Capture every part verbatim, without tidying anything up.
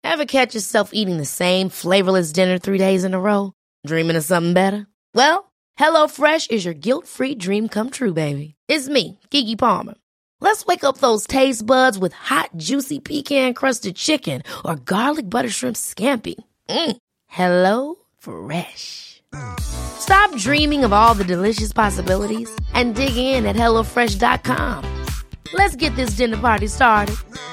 Ever catch yourself eating the same flavorless dinner three days in a row? Dreaming of something better? Well, HelloFresh is your guilt-free dream come true, baby. It's me, Keke Palmer. Let's wake up those taste buds with hot, juicy pecan-crusted chicken or garlic butter shrimp scampi. Mm. Hello Fresh. Stop dreaming of all the delicious possibilities and dig in at hello fresh dot com. Let's get this dinner party started.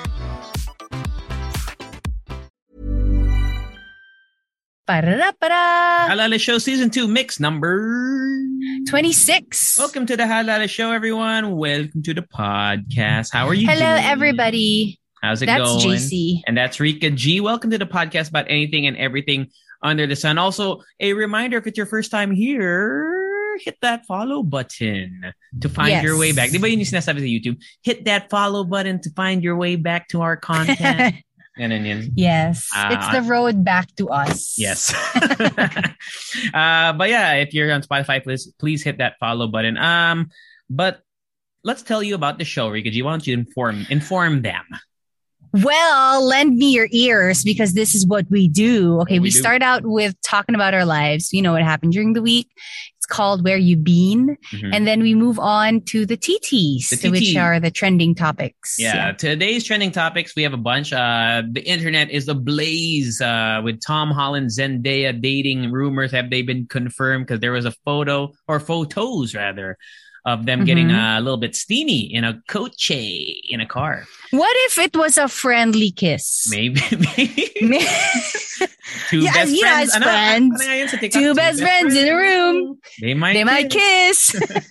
Para-ra-para. Halala Show Season two Mix number twenty-six. Welcome to the Halala Show, everyone. Welcome to the podcast. How are you Hello, doing? everybody. How's it That's going? J C. And that's Rika G. Welcome to the podcast about anything and everything under the sun. Also, a reminder, if it's your first time here, hit that follow button to find Yes. your way back. Di ba yun yung sinasabi sa YouTube? Hit that follow button to find your way back to our content. Ganun yun. Yes. Uh, it's the road back to us. Yes. uh, but yeah, if you're on Spotify, please please hit that follow button. Um, but let's tell you about the show, Rika G. Why don't you inform inform them? Well, lend me your ears because this is what we do. Okay, What we, we do. start out with talking about our lives. You know what happened during the week. It's called Where You Been. Mhm. And then we move on to the T Ts, The T T. which are the trending topics. Yeah, today's trending topics, we have a bunch. Uh, the internet is ablaze uh, with Tom Holland, Zendaya dating rumors. Have they been confirmed? Because there was a photo, or photos rather, of them getting Mhm. a little bit steamy in a coche in a car. What if it was a friendly kiss? Maybe. maybe. Two Yeah, best yeah, friends. as Ano, friends. ano nga yun sa TikTok? Two best friends in a room. They might. They might kiss.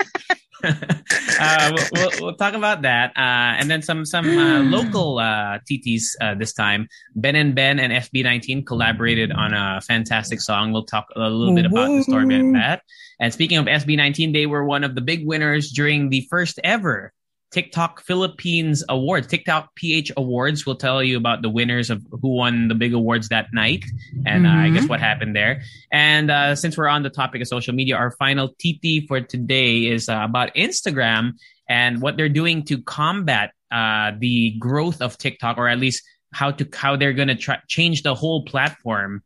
uh, we'll, we'll, we'll talk about that, uh, and then some some uh, local uh, T Ts uh, this time. Ben and Ben and S B nineteen collaborated on a fantastic song. We'll talk a little bit about the story behind that. And speaking of S B nineteen, they were one of the big winners during the first ever TikTok Philippines Awards, TikTok P H Awards. We'll tell you about the winners of who won the big awards that night, and uh, I Mhm. guess what happened there. And uh, since we're on the topic of social media, our final T T for today is uh, about Instagram and what they're doing to combat uh, the growth of TikTok, or at least how to how they're going to try change the whole platform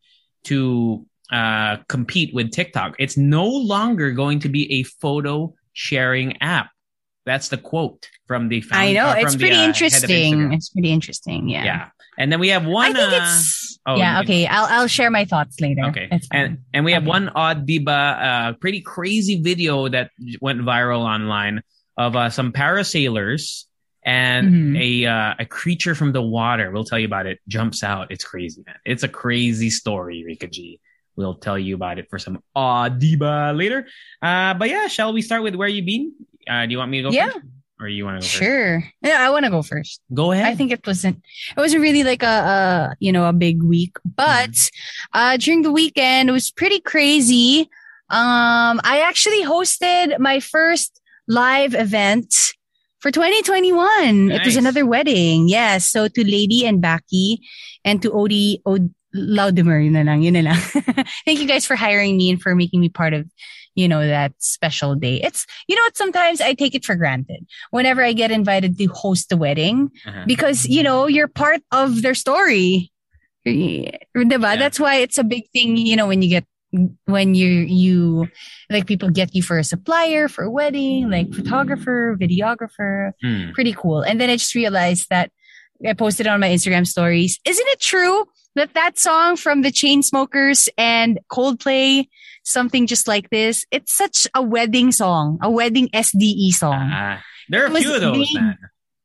to uh, compete with TikTok. It's no longer going to be a photo sharing app. That's the quote from the founder. I know. uh, from It's the, pretty uh, head of interesting. Instagram. It's pretty interesting. Yeah. Yeah. And then we have one. I think uh, it's oh, yeah. you can- Okay, I'll I'll share my thoughts later. Okay. It's fine. And and we have Okay. one odd diba, uh, pretty crazy video that went viral online of uh, some parasailers and Mhm. a uh, a creature from the water. We'll tell you about it. Jumps out. It's crazy, man. It's a crazy story, Rika G. We'll tell you about it for some odd diba later. Uh, but yeah, shall we start with where you been? Uh, do you want me to go Yeah. first? Or you want to go first? Sure. Yeah, I want to go first. Go ahead. I think it wasn't. It wasn't really like a, a you know a big week, but uh, during the weekend it was pretty crazy. Um, I actually hosted my first live event for twenty twenty-one. It was Nice. another wedding. Yes. So to Lady and Baki and to Odie Od Laudimer, yun na lang, yun na lang. Thank you guys for hiring me and for making me part of, you know, that special day. It's, you know what, sometimes I take it for granted whenever I get invited to host a wedding Uh-huh. because, you know, you're part of their story. Diba? Yeah. That's why it's a big thing, you know, when you get, when you, you, like people get you for a supplier, for a wedding, like photographer, videographer, Hmm. pretty cool. And then I just realized that I posted on my Instagram stories. Isn't it true that that song from the Chainsmokers and Coldplay, Something Just Like This, it's such a wedding song, a wedding S D E song. Ah, there are a It was few of those, big. man.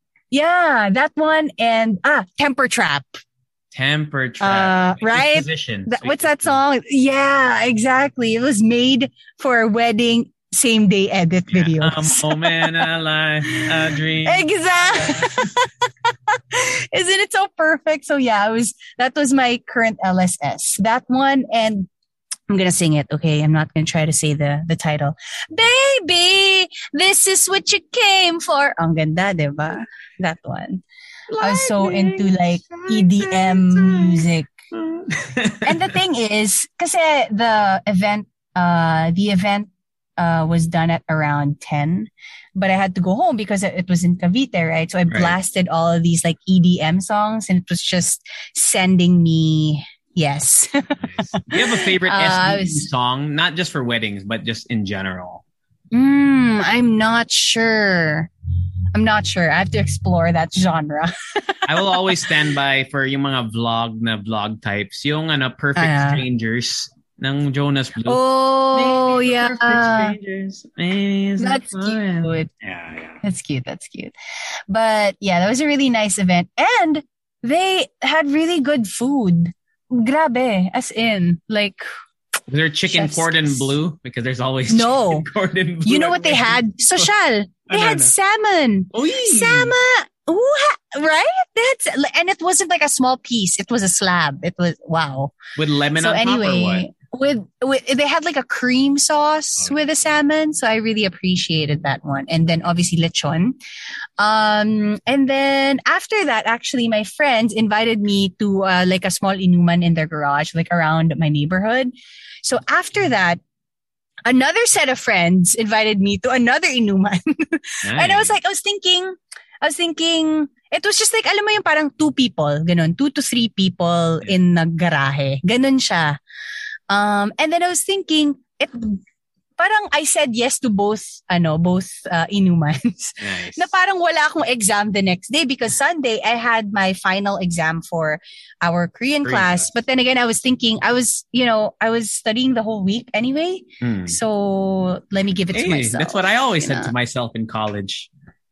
Yeah, that one and ah, Temper Trap. Temper Uh, trap. Sweet right? Position. That- Sweet what's that Position. song? Yeah, exactly. It was made for a wedding same day edit Yeah. videos. A moment, a life, a dream. Exactly. Isn't it so perfect? So yeah, it was, that was my current L S S. That one, and I'm going to sing it. Okay. I'm not going to try to say the, the title. Baby, this is what you came for. Ang ganda, diba? That one. I was so into like E D M music. And the thing is, kasi the event, uh, the event uh, was done at around ten, but I had to go home because it was in Cavite, right? So I Right. blasted all of these like E D M songs, and it was just sending me, yes. Nice. Do you have a favorite Uh, I S D was- song? Not just for weddings, but just in general. Mm, I'm not sure. I'm not sure. I have to explore that genre. I will always stand by for yung mga vlog na vlog types. Yung ano, Perfect Ah. Strangers ng Jonas Blue. Oh, Maybe yeah. Perfect Strangers. Maybe it's That's not fun. cute. Yeah, yeah. That's cute. That's cute. But yeah, that was a really nice event. And they had really good food. Grabe. As in, like, Was there chicken Chef's cordon kiss. bleu? Because there's always No. chicken cordon bleu. you know at what they had? weddings. Social. They Ano, had ano? salmon. Uy! Sama. Ooh, ha- right? That's, and it wasn't like a small piece. It was a slab. It was, wow. With lemon So on top or what? anyway, with, with they had like a cream sauce Oh. with the salmon, so I really appreciated that one. And then obviously lechon. Um, and then after that, actually, my friends invited me to uh, like a small inuman in their garage, like around my neighborhood. So after that, another set of friends invited me to another inuman. And I was like, I was thinking, I was thinking, it was just like, alam mo yung parang two people, ganun, two to three people Yeah. in the garahe. Ganun siya. Um, and then I was thinking, it, parang I said yes to both, ano, both uh, inumans. nice. Na parang wala akong exam the next day because Sunday I had my final exam for our Korean, Korean class. class. But then again, I was thinking, I was, you know, I was studying the whole week anyway. Hmm. So let me give it to Hey, myself. that's what I always you said know? to myself in college.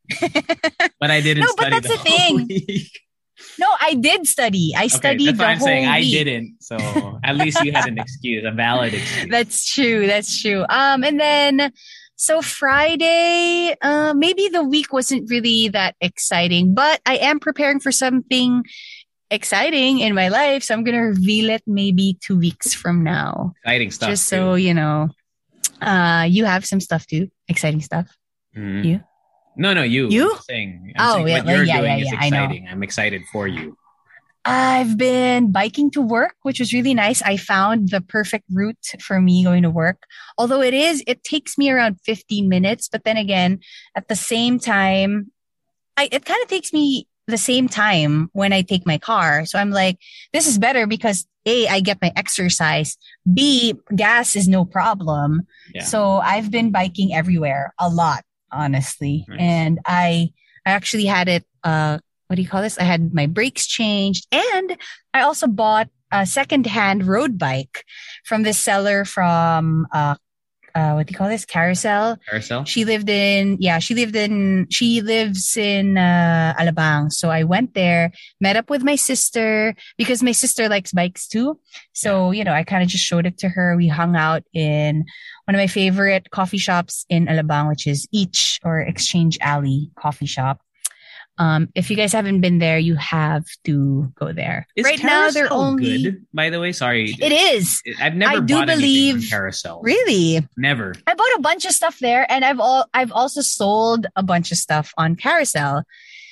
But I didn't No, but study that's the the whole thing. week. No, I did study. I Okay, studied that's the what I'm whole saying. I week. didn't. So at least you had an excuse, a valid excuse. That's true. That's true. Um, and then so Friday, uh, maybe the week wasn't really that exciting, but I am preparing for something exciting in my life. So I'm gonna reveal it maybe two weeks from now. Exciting stuff. Just so you know, uh, you have some stuff too, exciting stuff. Mhm. you? No, no, you. You? I'm saying, I'm Oh, saying yeah, what you're yeah, doing yeah, is yeah, I know. exciting. I'm excited for you. I've been biking to work, which was really nice. I found the perfect route for me going to work. Although it is, it takes me around fifteen minutes. But then again, at the same time, I, it kind of takes me the same time when I take my car. So I'm like, this is better because A, I get my exercise. B, gas is no problem. Yeah. So I've been biking everywhere a lot, honestly. Nice. And I, I actually had it, uh, what do you call this? I had my brakes changed and I also bought a secondhand road bike from this seller from, uh, uh, what do you call this? Carousel. Carousel? She lived in, yeah, she lived in, she lives in, uh, Alabang. So I went there, met up with my sister because my sister likes bikes too. So, you know, I kind of just showed it to her. We hung out in one of my favorite coffee shops in Alabang, which is Each or Exchange Alley Coffee Shop. Um, if you guys haven't been there, you have to go there. Is right now, they're Carousel only, good, by the way. Sorry. it is. I've never I do bought anything believe- from Carousel. Really? Never. I bought a bunch of stuff there and I've all, I've also sold a bunch of stuff on Carousel.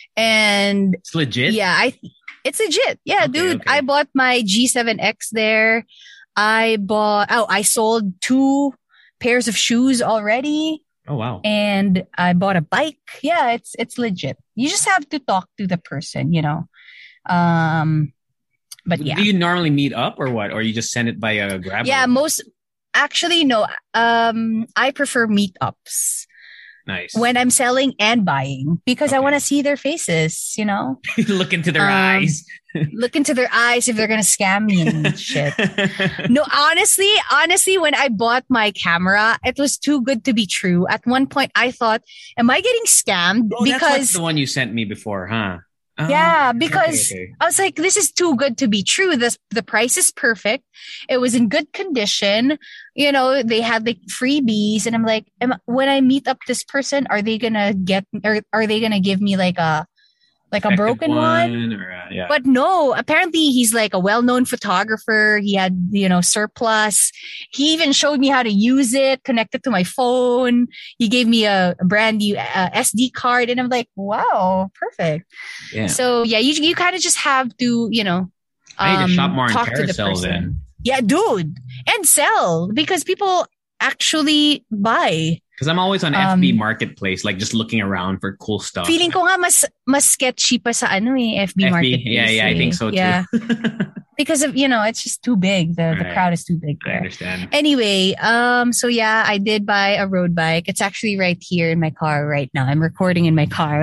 And It's legit. yeah, I, it's legit. Yeah, Okay, dude, okay. I bought my G seven X there. I bought, oh, I sold two pairs of shoes already Oh, wow. and I bought a bike. Yeah, it's, it's legit. You just have to talk to the person, you know? Um, but yeah. Do you normally meet up or what? Or you just send it by a grab? Yeah, most, actually, no, um, I prefer meetups. Nice. When I'm selling and buying because I Okay. want to see their faces, you know, Look into their Um, eyes. look into their eyes if they're going to scam me and shit. No, honestly, honestly, when I bought my camera, it was too good to be true. At one point, I thought, am I getting scammed? Oh, that's what's because, the one you sent me before, huh? Ah, yeah, okay, because okay. I was like, this is too good to be true. This, the price is perfect. It was in good condition. You know, they had like freebies and I'm like, am, when I meet up this person, are they going to get, or are they going to give me like a, like a Effective broken one? or, uh, yeah. But no, apparently he's like a well-known photographer. He had, you know, surplus. He even showed me how to use it, connect it to my phone. He gave me a, a brand new uh, S D card and I'm like, wow, perfect. yeah. So yeah, you, you kind of just have to, you know, I need to um, shop more on talk to the Carousel person. then. Yeah, dude. And sell because people, actually buy. Because I'm always on Um, F B Marketplace, like just looking around for cool stuff. Feeling ko nga mas mas sketchy pa sa ano eh, F B F B, Marketplace. yeah, yeah, I eh. think so too. Yeah. Because of, you know, it's just too big. The the Right. crowd is too big I there. understand. Anyway, um, so yeah, I did buy a road bike. It's actually right here in my car right now. I'm recording in my car.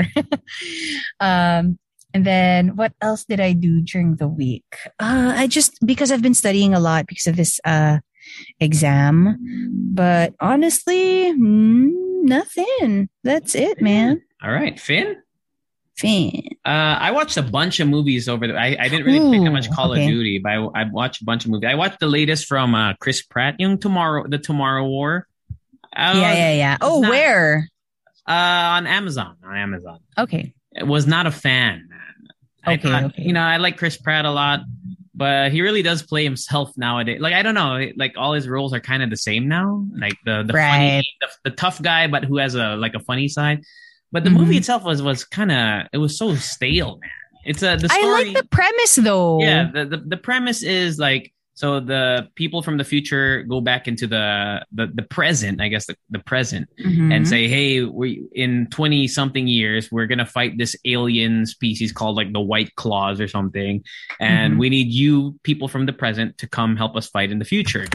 um, and then what else did I do during the week? Uh, I just, because I've been studying a lot because of this uh exam. But honestly, mm, nothing. That's it, man. All right, Finn. Finn. Uh, I watched a bunch of movies over the. I, I didn't really pick that much Ooh, Call okay. of Duty, but I, I watched a bunch of movies. I watched the latest from uh, Chris Pratt, yung Tomorrow, the Tomorrow War. Uh, Yeah, yeah, yeah. Oh, not- where? Uh, on Amazon. On Amazon. Okay. I was not a fan, man. I Okay, thought- okay. You know, I like Chris Pratt a lot, but he really does play himself nowadays. Like I don't know, like all his roles are kind of the same now. Like the the Right. funny, the, the tough guy, but who has a like a funny side. But the Mhm. movie itself was was kind of it was so stale, man. It's a the story. I like the premise though. Yeah, the, the the premise is like so the people from the future go back into the the, the present, I guess the, the present, Mhm. and say, hey, we in twenty something years we're gonna fight this alien species called like the White Claws or something, and Mhm. we need you people from the present to come help us fight in the future.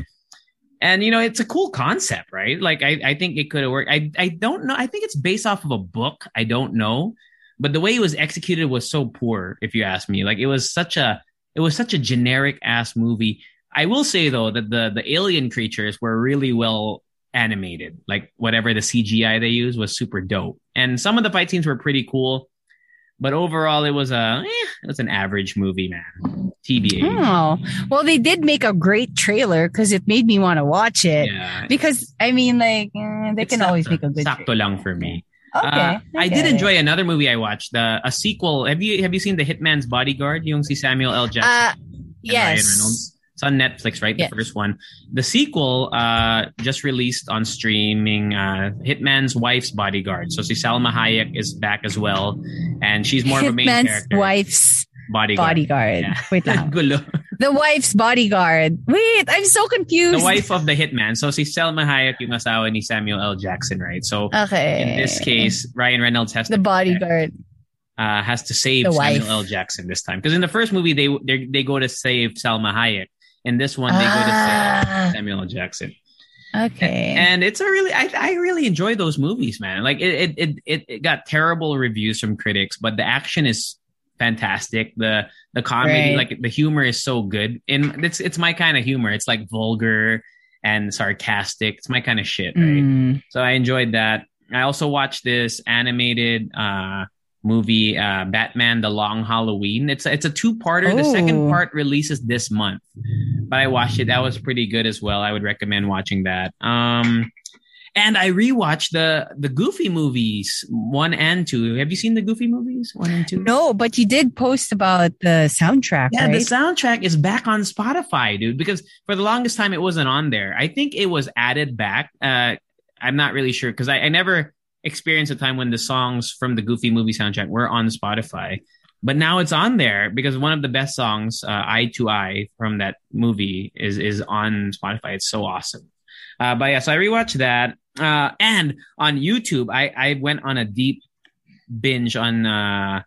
And you know, it's a cool concept, right? Like I, I think it could have worked. I I don't know. I think it's based off of a book. I don't know. But the way it was executed was so poor, if you ask me. Like it was such a it was such a generic ass movie. I will say though that the the alien creatures were really well animated. Like whatever the C G I they used was super dope. And some of the fight scenes were pretty cool. But overall, it was a eh, it was an average movie, man. T B A. Oh, well, they did make a great trailer because it made me want to watch it. Yeah, Because I mean, like eh, they It's can always sakto. make a good. Sakto lang for me. Okay, Uh, I get did it. enjoy another movie I watched, the a sequel. Have you have you seen The Hitman's Bodyguard? Yung si Samuel L. Jackson Uh, and Ryan yes. Reynolds. It's on Netflix, right? Yes. The first one. The sequel uh, just released on streaming. Uh, Hitman's Wife's Bodyguard. So si Salma Hayek is back as well, and she's more of a main Hitman's character. wife's Bodyguard. bodyguard. Yeah. Wait lang. Gulo. The wife's bodyguard. Wait, I'm so confused. The wife of the hitman. So si Salma Hayek yung asawa ni Samuel L. Jackson, right? So Okay. in this case, Ryan Reynolds has the to bodyguard. uh, has to save The Samuel wife. L. Jackson this time. Because in the first movie, they they they go to save Salma Hayek. In this one, they go to Ah. save Samuel L. Jackson. Okay. And it's a really, I, I really enjoy those movies, man. Like it, it, it, it, it got terrible reviews from critics, but the action is fantastic. The, the comedy, Right. like the humor is so good. And it's, it's my kind of humor. It's like vulgar and sarcastic. It's my kind of shit, right? Mm. So I enjoyed that. I also watched this animated, uh, movie, uh, Batman: The Long Halloween. It's it's a two parter. The second Oh. part releases this month, but I watched it. That was pretty good as well. I would recommend watching that. Um, and I rewatched the the Goofy movies one and two. Have you seen the Goofy movies one and two? No, but you did post about the soundtrack, Yeah, right? the soundtrack is back on Spotify, dude. Because for the longest time it wasn't on there. I think it was added back. Uh, I'm not really sure because I, I never experienced a time when the songs from the Goofy movie soundtrack were on Spotify. But now it's on there because one of the best songs, uh, "Eye to Eye" from that movie, is is on Spotify. It's so awesome. Uh, but yeah, so I rewatched that. Uh, and on YouTube, I, I went on a deep binge on uh,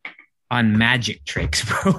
on magic tricks, bro.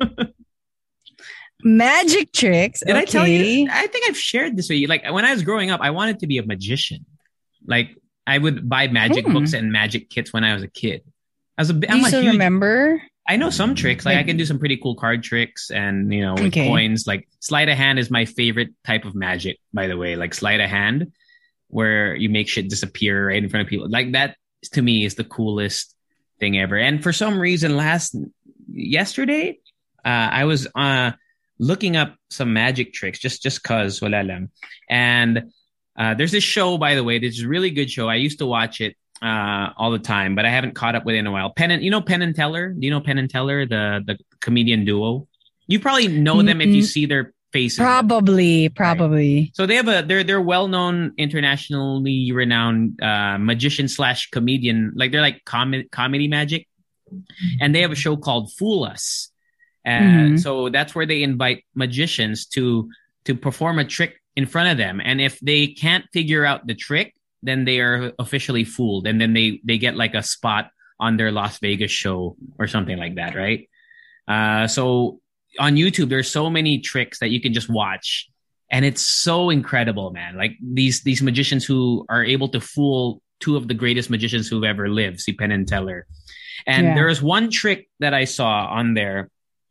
Magic tricks. Did I tell okay. you? I think I've shared this with you. Like when I was growing up, I wanted to be a magician. Like I would buy magic Hmm. books and magic kits when I was a kid. I was a, Do I'm you a still huge, remember? I know some tricks. Like I Like- can do some pretty cool card tricks and, you know, with Okay. coins. Like sleight of hand is my favorite type of magic, by the way. Like sleight of hand, where you make shit disappear right in front of people. Like that to me is the coolest thing ever. And for some reason, last yesterday, uh, I was uh, looking up some magic tricks just just cause wala lang. And uh, there's this show, by the way. This is a really good show. I used to watch it uh, all the time, but I haven't caught up with it in a while. Penn and you know Penn and Teller. Do you know Penn and Teller, the the comedian duo? You probably know them if you Mm-mm. see their faces. Probably, probably. So they have a they're they're well known, internationally renowned uh, magician slash comedian. Like they're like com- comedy magic, and they have a show called Fool Us. Uh, Mhm. So that's where they invite magicians to to perform a trick in front of them. And if they can't figure out the trick, then they are officially fooled. And then they, they get like a spot on their Las Vegas show or something like that, right? Uh, so on YouTube, there's so many tricks that you can just watch. And it's so incredible, man. Like these, these magicians who are able to fool two of the greatest magicians who've ever lived, si Penn and Teller. And Yeah. there was one trick that I saw on there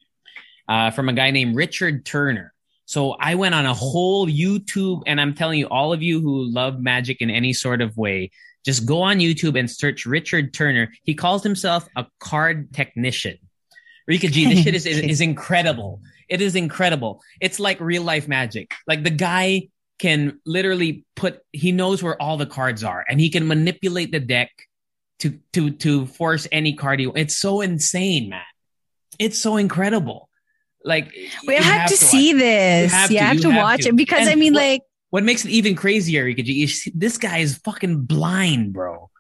uh, from a guy named Richard Turner. So I went on a whole YouTube, and I'm telling you, all of you who love magic in any sort of way, just go on YouTube and search Richard Turner. He calls himself a card technician. Rika G, this shit is, is, is incredible. It is incredible. It's like real life magic. Like the guy can literally put, he knows where all the cards are, and he can manipulate the deck to to to force any card. He, it's so insane, man. It's so incredible. Like We you have, to, watch- see this. You have You to, have you to have watch to. it because And I mean, what- like, What makes it even crazier, Rika G, is this guy is fucking blind, bro.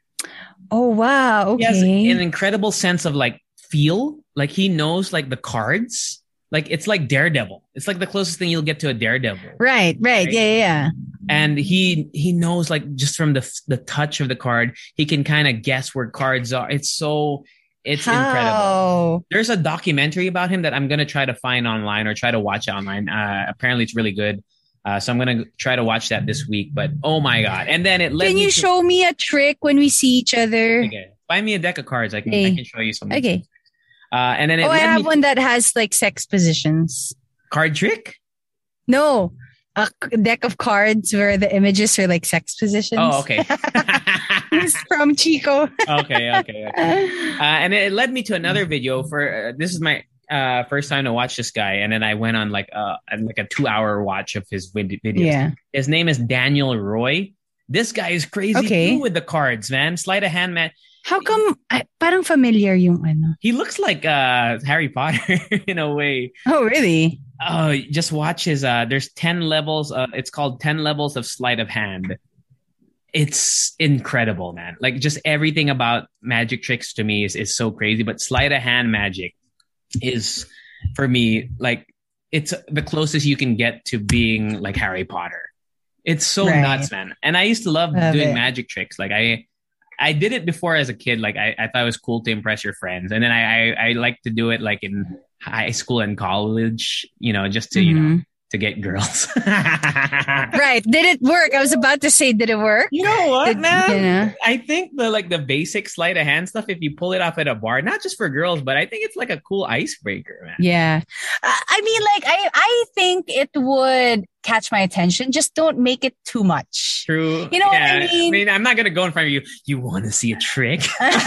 oh wow, He has okay. an incredible sense of like feel. Like he knows like the cards. Like it's like Daredevil. It's like the closest thing you'll get to a Daredevil. Right, right, Right? yeah, yeah, yeah. And he he knows like just from the the touch of the card, he can kind of guess where cards are. It's so it's incredible. How? There's a documentary about him that I'm gonna try to find online or try to watch online. Uh, apparently, it's really good. Uh, so I'm gonna try to watch that this week. But oh my god! And then it led Can me you to, show me a trick when we see each other? Okay. Find me a deck of cards. I can I Okay. can show you something. Okay. Uh, and then it Oh, I led have me one that has like sex positions. card trick. No, a c- deck of cards where the images are like sex positions. Oh, okay. It's from Chico. okay, okay, okay. Uh, and it led me to another video for uh, this is my uh, first time to watch this guy, and then I went on like uh like a two hour watch of his vid- videos. Yeah. His name is Daniel Roy. This guy is crazy Okay. too with the cards, man. Sleight of hand, man. How come I, parang familiar yung ano? He looks like uh, Harry Potter in a way. Oh, really? Oh, just watch his. Uh, there's ten levels. Uh, it's called ten levels of sleight of hand. It's incredible, man. Like just everything about magic tricks to me is is so crazy. But sleight of hand magic is for me like it's the closest you can get to being like Harry Potter. It's so Right. nuts, man. And I used to love, Love doing it. magic tricks. Like I, I did it before as a kid. Like I, I thought it was cool to impress your friends, and then I, I, I like to do it like in high school and college. You know, just to you know Mhm. to get girls. Right. Did it work? I was about to say, did it work? You know what, Did- man? you know? I think the like the basic sleight of hand stuff, if you pull it off at a bar, not just for girls, but I think it's like a cool icebreaker, man. Yeah. I I mean, like, I, I think it would catch my attention. Just don't make it too much. True. You know what I Yeah, mean? I mean, I'm not gonna go in front of you. You want to see a trick?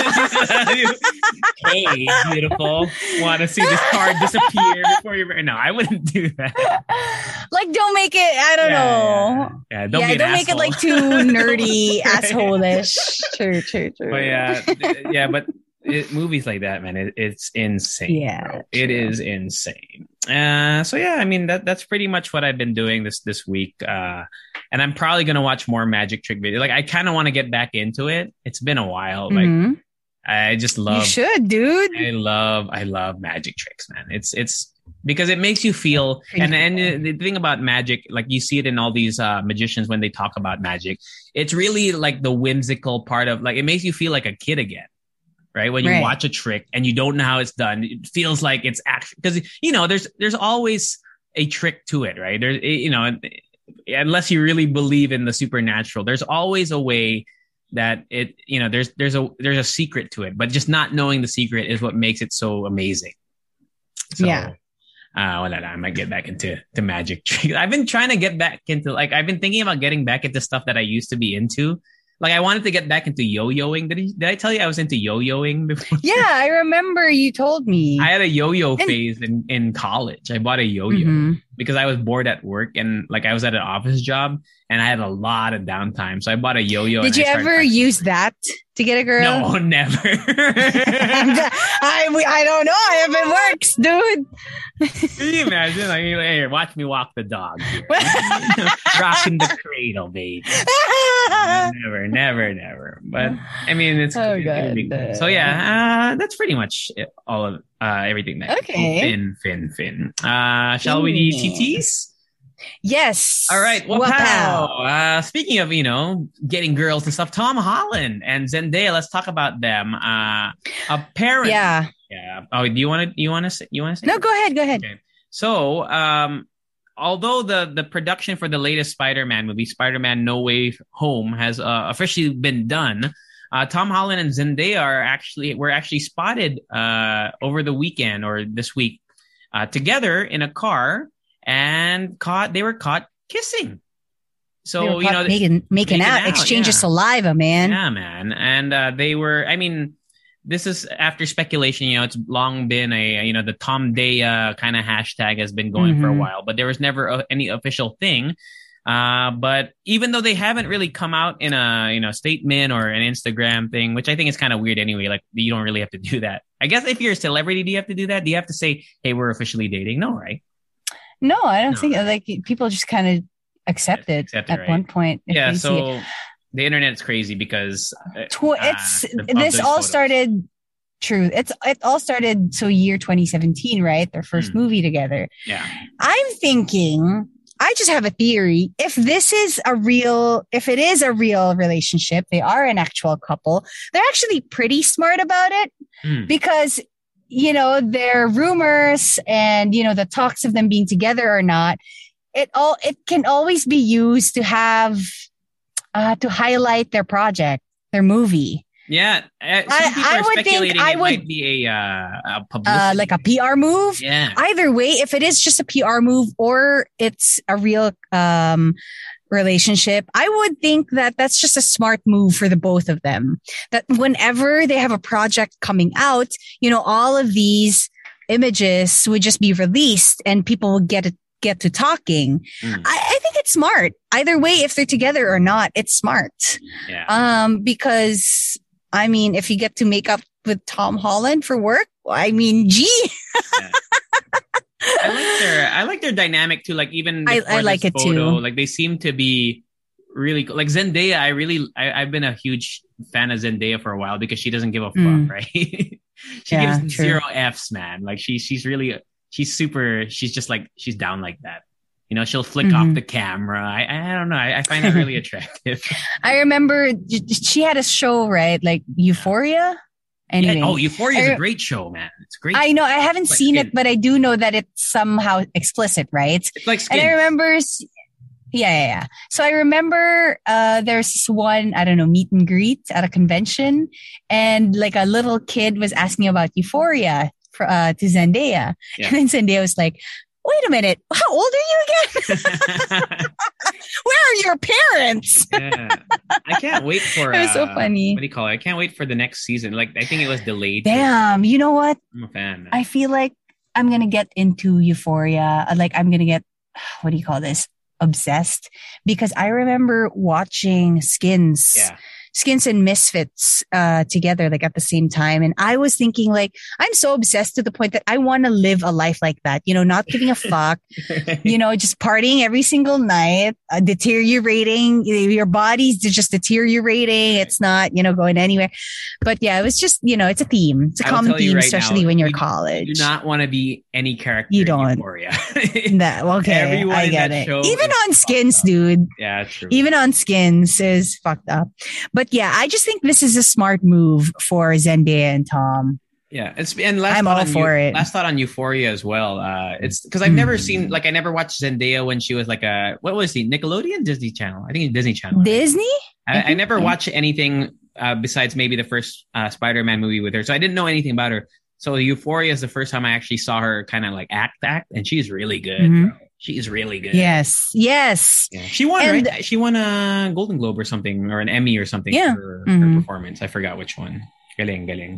Hey, beautiful. Want to see this card disappear before you? No, I wouldn't do that. Like, don't make it, I don't Yeah, know. Yeah, don't yeah, be an don't make it asshole. like too nerdy, Right. asshole-ish. True, true, true. But yeah, th- yeah, but it, movies like that, man, it, it's insane. Yeah, bro. It true. is insane. Uh, so yeah, I mean that that's pretty much what I've been doing this this week. Uh, and I'm probably gonna watch more magic trick videos. Like I kind of want to get back into it. It's been a while. Like Mhm. I just You love. should, dude. I love I love magic tricks, man. It's it's because it makes you feel Pretty and and cool. the thing about magic, like you see it in all these uh, magicians when they talk about magic, it's really like the whimsical part of like it makes you feel like a kid again, right? When you Right. watch a trick and you don't know how it's done, it feels like it's actually because you know there's there's always a trick to it, right? There's you know unless you really believe in the supernatural, there's always a way that it you know there's there's a there's a secret to it, but just not knowing the secret is what makes it so amazing. So, Yeah. uh wala lang, I might get back into to magic tricks. I've been trying to get back into like I've been thinking about getting back into stuff that I used to be into. Like I wanted to get back into yo-yoing. Did, he, did I tell you I was into yo-yoing before? Yeah, I remember you told me. I had a yo-yo And- phase in, in college. I bought a yo-yo Mhm. because I was bored at work and like I was at an office job and I had a lot of downtime. So I bought a yo-yo. Did and you I started ever practicing. use that to get a girl? No, never. I, I don't know if it works, dude. Can you imagine? Like, hey, watch me walk the dog here. Rocking the cradle, baby. Never, never, never. But I mean, it's Oh, it's gonna be God. cool. So yeah, uh, that's pretty much it, all of uh, everything. That Okay. Fin, fin, fin. Uh, shall we do Fin. T Ts? Yes. All right. Well, Wapow. uh, speaking of, you know, getting girls and stuff, Tom Holland and Zendaya, let's talk about them. Uh, apparently. Yeah. Yeah. Oh, do you want to, you want to say, you want to say? No, go ahead. Go ahead. Okay. So, um, although the, the production for the latest Spider-Man movie, Spider-Man No Way Home, has uh, officially been done, uh, Tom Holland and Zendaya are actually, were actually spotted uh, over the weekend or this week uh, together in a car. And caught, they were caught kissing. So, you know, making, making, making out, out, exchange yeah. of saliva, man. Yeah, man. And uh, they were, I mean, this is after speculation, you know, it's long been a, you know, the Tom Daya kind of hashtag has been going mm-hmm. for a while, but there was never a, any official thing. Uh, but even though they haven't really come out in a, you know, statement or an Instagram thing, which I think is kind of weird anyway, like you don't really have to do that. I guess if you're a celebrity, do you have to do that? Do you have to say, hey, we're officially dating? No, right? No, I don't no. think like people just kind of accept it accept it, at right? one point. Yeah, so the internet's crazy because Tw- it's uh, this all photos. started. True, it's it all started. So year twenty seventeen, right? Their first mm. movie together. Yeah, I'm thinking. I just have a theory. If this is a real, if it is a real relationship, they are an actual couple. They're actually pretty smart about it mm. because. You know, their rumors and, you know, the talks of them being together or not, it all, it can always be used to have, uh, to highlight their project, their movie. Yeah. Uh, some I, people I are would speculating think I it would, might be a, uh, a publicity. Uh, like a P R move. Yeah. Either way, if it is just a P R move or it's a real, um, relationship, I would think that that's just a smart move for the both of them. That whenever they have a project coming out, you know, all of these images would just be released and people would get it, get to talking. Mm. I, I think it's smart. Either way, if they're together or not, it's smart. Yeah. Um, because I mean, if you get to make up with Tom Holland for work, I mean, gee. Yeah. I like their I like their dynamic too. Like even I, I like it photo, too. Like they seem to be really like Zendaya. I really I, I've been a huge fan of Zendaya for a while because she doesn't give a fuck, mm. right? she yeah, gives true. zero Fs, man. Like she she's really she's super. She's just like she's down like that. You know, she'll flick mm-hmm. off the camera. I I don't know. I, I find that really attractive. I remember she had a show, right? Like Euphoria. Anyway, yeah, oh, Euphoria is a great show, man. It's great. I know. I haven't it's seen like it, but I do know that it's somehow explicit, right? It's like Skins. And I remember, yeah, yeah, yeah. So I remember uh, there's one, I don't know, meet and greet at a convention. And like a little kid was asking about Euphoria for, uh, to Zendaya. Yeah. And then Zendaya was like, wait a minute, how old are you again? Where are your parents? Yeah. I can't wait for it was so uh, funny. What do you call it? I can't wait for the next season. Like I think it was delayed. Damn, you know what? I'm a fan. Man. I feel like I'm gonna get into Euphoria. Like I'm gonna get, what do you call this? Obsessed. Because I remember watching Skins. Yeah. Skins and Misfits uh, together, like at the same time. And I was thinking, like, I'm so obsessed to the point that I want to live a life like that, you know, not giving a fuck, you know, just partying every single night, uh, deteriorating, your body's just deteriorating. It's not, you know, going anywhere. But yeah, it was just, you know, it's a theme. It's a common theme, right especially now, when you're you college. You do not want to be any character you don't. in Euphoria. That, okay, Everyone I get it. Even on Skins, dude. Yeah, true. Even on Skins is fucked up. But But yeah, I just think this is a smart move for Zendaya and Tom. Yeah, it's and last I'm all for Eu- it. Last thought on Euphoria as well. Uh, it's because I've mm. never seen like I never watched Zendaya when she was like a what was he Nickelodeon Disney Channel? I think it's Disney Channel. Disney? Right? I, I never watched anything uh, besides maybe the first uh, Spider-Man movie with her, so I didn't know anything about her. So Euphoria is the first time I actually saw her kind of like act act, and she's really good. Mm-hmm. Bro. She's really good. Yes. Yes. Yeah. She won, and, right? She won a Golden Globe or something, or an Emmy or something yeah. for mm-hmm. her performance. I forgot which one. Galing, galing.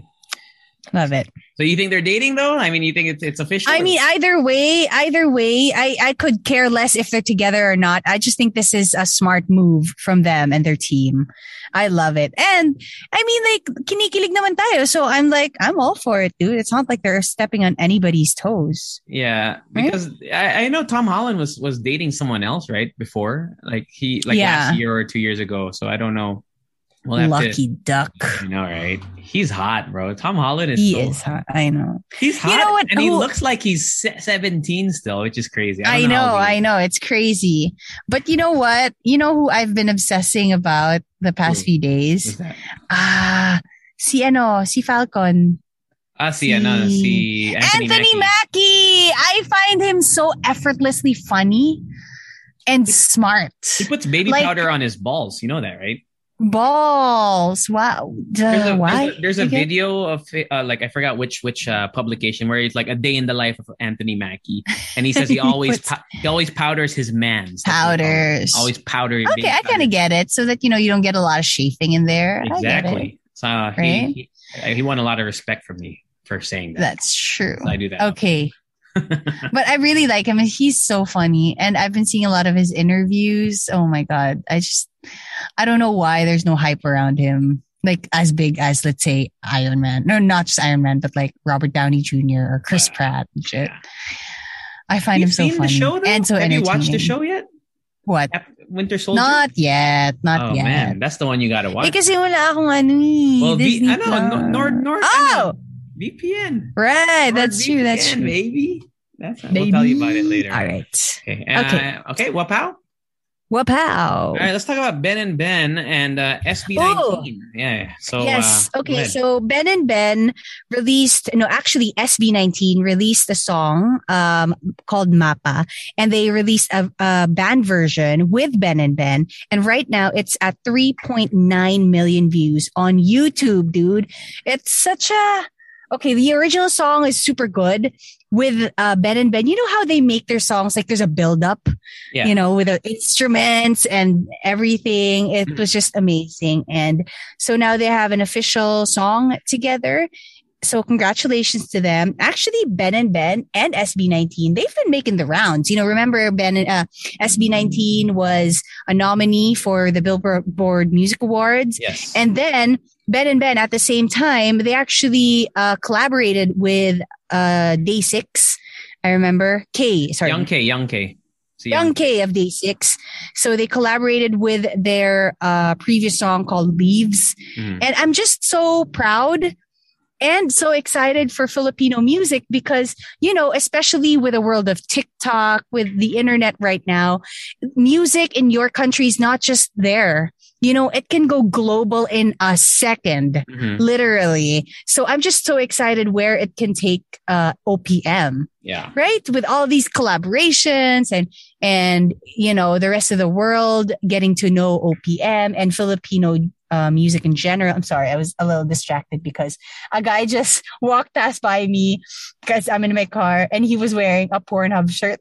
Love it. So you think they're dating though? I mean, you think it's it's official? I mean, either way, either way, I, I could care less if they're together or not. I just think this is a smart move from them and their team. I love it. And I mean, like, kinikilig naman tayo. So I'm like, I'm all for it, dude. It's not like they're stepping on anybody's toes. Yeah. Because right? I, I know Tom Holland was, was dating someone else, right? Before, like he, like yeah. last year or two years ago. So I don't know. We'll have Lucky to, duck. I know, right? He's hot, bro. Tom Holland is He so is hot. I know. He's hot, You know what? and he Who- looks like he's se- seventeen still, which is crazy. I, I don't know, how old he I is. know. It's crazy. But you know what? You know who I've been obsessing about the past Who? few Who's days? that? Ah, si ano, si Falcon. Ah, si, ano, si Anthony, Anthony Mackie. Mackie. I find him so effortlessly funny and smart. He puts baby Like- powder on his balls. You know that, right? Balls. Wow. There's Uh, a, why? there's a, there's a Again? video of uh, like I forgot which which uh, publication where it's like a day in the life of Anthony Mackie, and he says he He always puts- pow- he always powders his mans. That's what he calls it. Powders. Always powder. Okay, baby I kind powder. of get it. So that, you know, you don't get a lot of chafing in there. I get it. Exactly. So uh, Right? he, he he won a lot of respect from me for saying that. That's true. So I do that. Okay. But I really like him. He's so funny. And I've been seeing a lot of his interviews. Oh my God. I just, I don't know why there's no hype around him. Like as big as, let's say, Iron Man. No, not just Iron Man, but like Robert Downey Junior or Chris Yeah. Pratt and shit. Yeah. I find You've him so seen funny. the show, though? And so Have you entertaining. watched the show yet? What? Ap- Winter Soldier. Not yet. Not oh yet. man, that's the one you gotta watch. Eh, kasi wala akong ano eh. well, v- Disney I know, Plus. Nord, Nord, Nord, Oh! V P N. Right. Nord That's true. That's V P N, true. Baby. That's we'll tell you about it later. All right. Okay. Uh, Okay. Okay. Wapow. Wapow. All right. Let's talk about Ben and Ben and uh, S B nineteen. Yeah. So yes. uh, go Okay. ahead. So Ben and Ben released, no, actually S B nineteen released a song um, called Mapa, and they released a, a band version with Ben and Ben. And right now it's at three point nine million views on YouTube, dude. It's such a, okay. The original song is super good with uh, Ben and Ben. You know how they make their songs? Like there's a build up. Yeah. You know, with the instruments and everything. It was just amazing. And so now they have an official song together. So congratulations to them. Actually, Ben and Ben and S B nineteen, they've been making the rounds. You know, remember Ben and uh, S B nineteen was a nominee for the Billboard Music Awards. Yes. And then Ben and Ben at the same time, they actually uh, collaborated with uh, Day Six. I remember K, sorry. Young K. Young K. So Young K of Day Six. So they collaborated with their uh, previous song called Leaves. Mhm. And I'm just so proud and so excited for Filipino music because, you know, especially with the world of TikTok, with the internet right now, music in your country is not just there. You know, it can go global in a second, Mhm. literally. So I'm just so excited where it can take uh, O P M. Yeah. Right? With all these collaborations and, and, you know, the rest of the world getting to know O P M and Filipino uh, music in general. I'm sorry. I was a little distracted because a guy just walked past by me because I'm in my car and he was wearing a Pornhub shirt.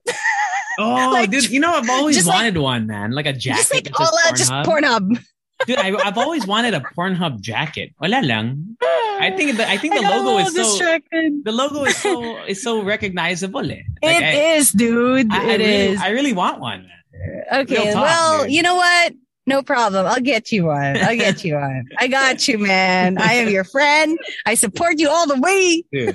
Oh, Like, dude, you know, I've always just like- wanted one, man. Like a jacket. just like that says all out, just Pornhub. Pornhub. Dude, I, I've always wanted a Pornhub jacket. Wala lang. I think the, I think the got a logo is little so distracted. the logo is so is so recognizable. Eh. It Like, is, I, dude. I, I It really, is. I really want one, man. Okay, Real talk, well, dude. you know what? No problem. I'll get you one. I'll get you one. I got you, man. I am your friend. I support you all the way. Dude.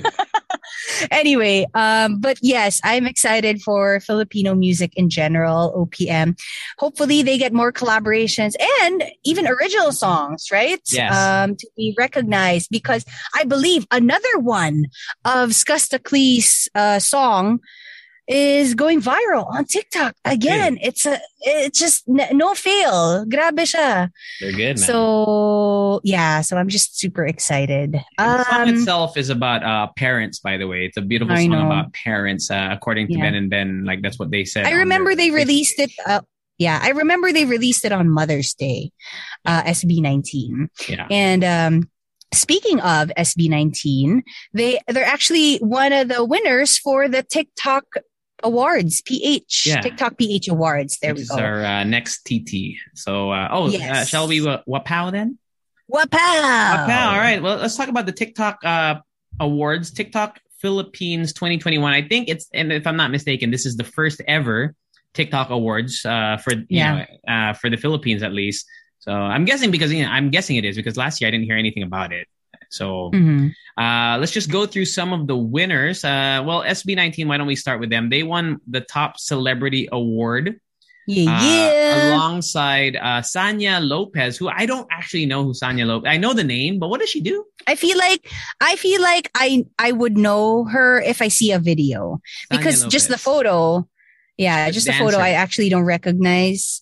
Anyway, um, but yes, I'm excited for Filipino music in general, O P M. Hopefully they get more collaborations and even original songs, right? Yes. Um, to be recognized because I believe another one of Skastakli's uh, song is going viral on TikTok. Again, it's a, it's just n- no fail. Grabe siya. They're good, man. So yeah, so I'm just super excited. And the song Um, itself is about uh, parents, by the way. It's a beautiful I song know. about parents, uh, according to Yeah. Ben and Ben. Like, that's what they said. I on remember their they released it. Uh, yeah, I remember they released it on Mother's Day, uh, S B nineteen. Yeah. And um, speaking of S B nineteen, they they're actually one of the winners for the TikTok Awards, P H, Yeah. TikTok P H Awards. There Which we is go. our uh, next T T. So, uh, oh, uh, Yes. shall we uh, wapow then? Wapow! Wapow. All right. Well, let's talk about the TikTok uh, awards. TikTok Philippines twenty twenty-one. I think it's, and if I'm not mistaken, this is the first ever TikTok awards uh, for you Yeah. know uh, for the Philippines at least. So I'm guessing because you know I'm guessing it is because last year I didn't hear anything about it. So Mhm. uh, let's just go through some of the winners. Uh, well, S B nineteen. Why don't we start with them? They won the top celebrity award Yeah, uh, yeah. alongside uh, Sanya Lopez, who I don't actually know who Sanya Lopez. I know the name, but what does she do? I feel like I feel like I I would know her if I see a video Sanya because Lopez. just the photo, yeah, She's a just the photo dancer. I actually don't recognize.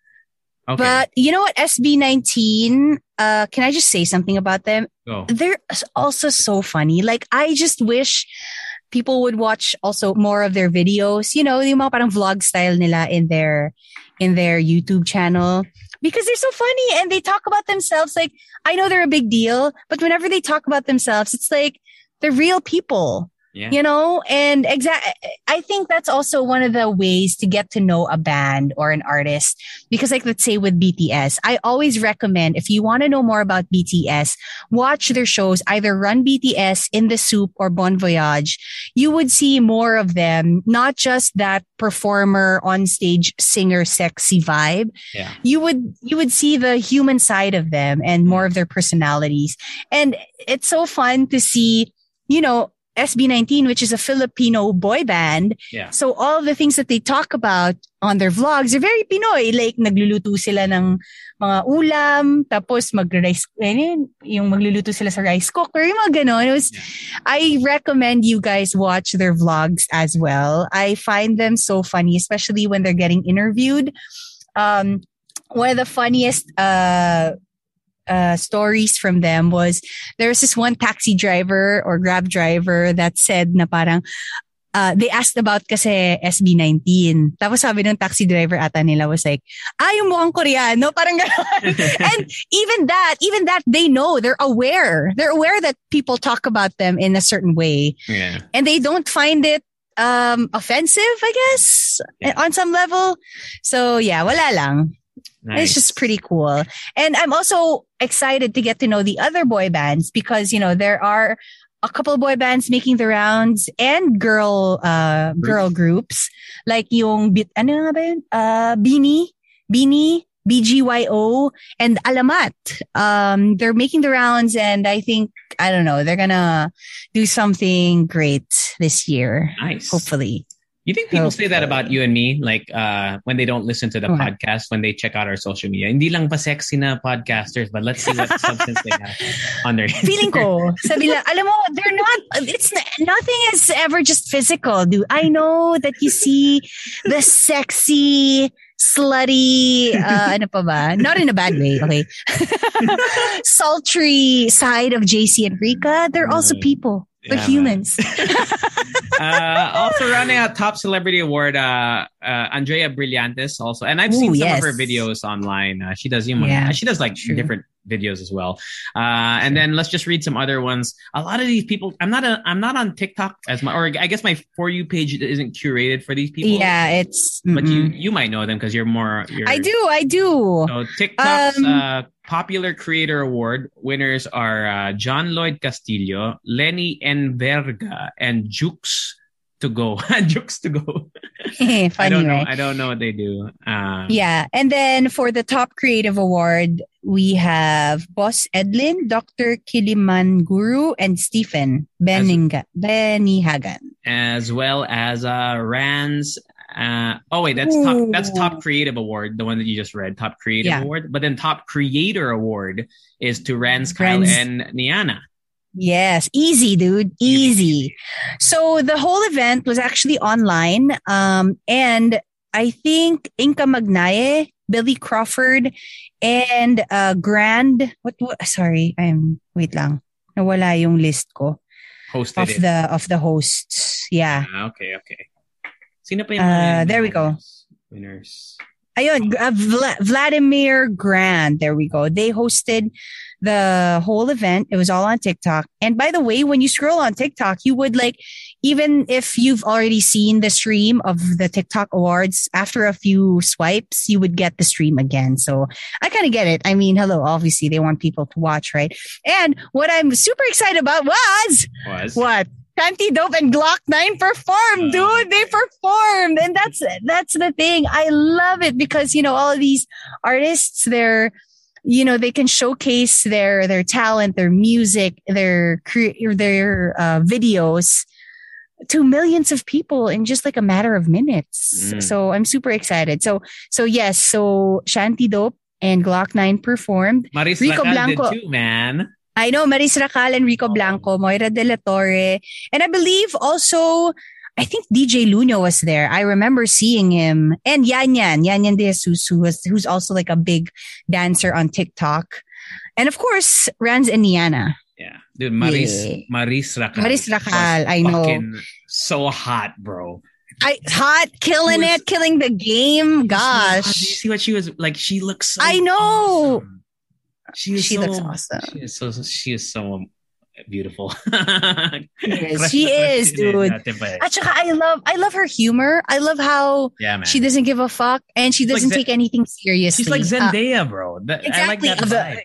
Okay, But you know what, S B nineteen, uh, can I just say something about them? go. They're also so funny. Like, I just wish people would watch also more of their videos. You know, yung mga parang vlog style nila in their, in their YouTube channel. Because they're so funny and they talk about themselves. Like, I know they're a big deal, but whenever they talk about themselves, it's like they're real people. Yeah. You know, and exact. I think that's also one of the ways to get to know a band or an artist. Because, like, let's say with B T S, I always recommend if you want to know more about B T S, watch their shows, either Run B T S, In the Soup, or Bon Voyage. You would see more of them, not just that performer, on stage singer, sexy vibe. Yeah. You would you would see the human side of them and more of their personalities. And it's so fun to see, you know, S B nineteen, which is a Filipino boy band. Yeah. So all the things that they talk about on their vlogs are very Pinoy. Like, nagluluto sila ng mga ulam, tapos mag-rice, yung magluluto sila sa rice cooker, yung mga ganon. It was, Yeah. I recommend you guys watch their vlogs as well. I find them so funny, especially when they're getting interviewed. Um, one of the funniest, uh, Uh, stories from them was there was this one taxi driver or Grab driver that said na parang uh, they asked about kasi S B nineteen. Tapos sabi ng taxi driver ata nila was like, ah, yung mukhang Koreano, parang gano'n. And even that, even that they know, they're aware. They're aware that people talk about them in a certain way. Yeah. And they don't find it um, offensive, I guess, Yeah. on some level. So yeah, wala lang. Nice. It's just pretty cool. And I'm also excited to get to know the other boy bands because, you know, there are a couple of boy bands making the rounds and girl, uh, girl groups like yung, bit, ano nga ba yun? Uh, Beanie, Beanie, B G Y O, and Alamat. Um, they're making the rounds and I think, I don't know, they're gonna do something great this year. Nice. Hopefully. You think people say that about you and me, like uh, when they don't listen to the What? podcast, when they check out our social media? Hindi lang pa sexy na podcasters, but let's see what substance they have on their Feeling ko, sabi lang, alam mo, they're not, it's, nothing is ever just physical, dude. I know that you see the sexy, slutty, uh, ano pa ba? Not in a bad way, okay? Sultry side of J C and Rika. They're also people. They're Yeah, humans. uh, also running a top celebrity award, uh, uh, Andrea Brillantes also, and I've seen Ooh, some yes. of her videos online. Uh, she does, you know, Yeah, she does like true. different videos as well. Uh, and then let's just read some other ones. A lot of these people, I'm not, a, I'm not on TikTok as my, or I guess my For You page isn't curated for these people. Yeah, it's, but you, mm-mm. you might know them because you're more. You're, I do, I do. So TikTok's Um, uh, Popular Creator Award winners are uh, John Lloyd Castillo, Lenny Enverga, and Jukes to go. Jukes to go. Funny, I don't know. right? I don't know what they do. Um, Yeah. And then for the top creative award, we have Boss Edlin, Doctor Kiliman Guru, and Stephen Beninga, Benny Hagan. As well as uh, Rans. Uh, oh wait, that's top. That's top creative award, the one that you just read. Top creative Yeah. award, but then top creator award is to Rans, Kyle, Rans. and Niana. Yes, easy, dude. Easy. So the whole event was actually online. Um, and I think Inka Magnaye, Billy Crawford, and uh, Grand, what, what, sorry, I'm, wait lang. Nawala yung list ko Hosted of it. the, of the hosts. Yeah. Ah, okay, okay. Sino pa yung Uh, mga there we go. winners? Ayun, uh, Vla- Vladimir Grand. There we go. They hosted the whole event. It was all on TikTok. And by the way, when you scroll on TikTok, you would like, even if you've already seen the stream of the TikTok awards, after a few swipes, you would get the stream again. So I kind of get it. I mean, hello, obviously they want people to watch, right? And what I'm super excited about was Was what? Kanti Dope and Glock nine performed, dude. They performed. And that's, that's the thing. I love it because, you know, all of these artists, they're, you know, they can showcase their, their talent, their music, their, cre- their, uh, videos to millions of people in just like a matter of minutes. Mm. So I'm super excited. So so yes, so Shanty Dope and Glock nine performed. Maris Rico Racal Blanco. did too, man. I know Maris Racal and Rico Blanco, Moira De La Torre. And I believe also, I think D J Luno was there. I remember seeing him. And Yan Yan, Yan Yan De Jesus, who was, who's also like a big dancer on TikTok. And of course, Rans and Niana. Yeah. Dude, Maris, Yeah. Maris Racal. Maris Racal, was I know. fucking so hot, bro. I hot, killing She was- it, killing the game. Did you Gosh. see what she was like? She looks so I know. awesome. She is She so, looks awesome. She is so she is so beautiful. Yes, she is, dude. At saka I love, I love her humor. I love how Yeah, man. she doesn't give a fuck and she She's like doesn't Ze- take anything seriously. She's like Uh, Zendaya, bro. That, I like exactly. that Of the- vibe.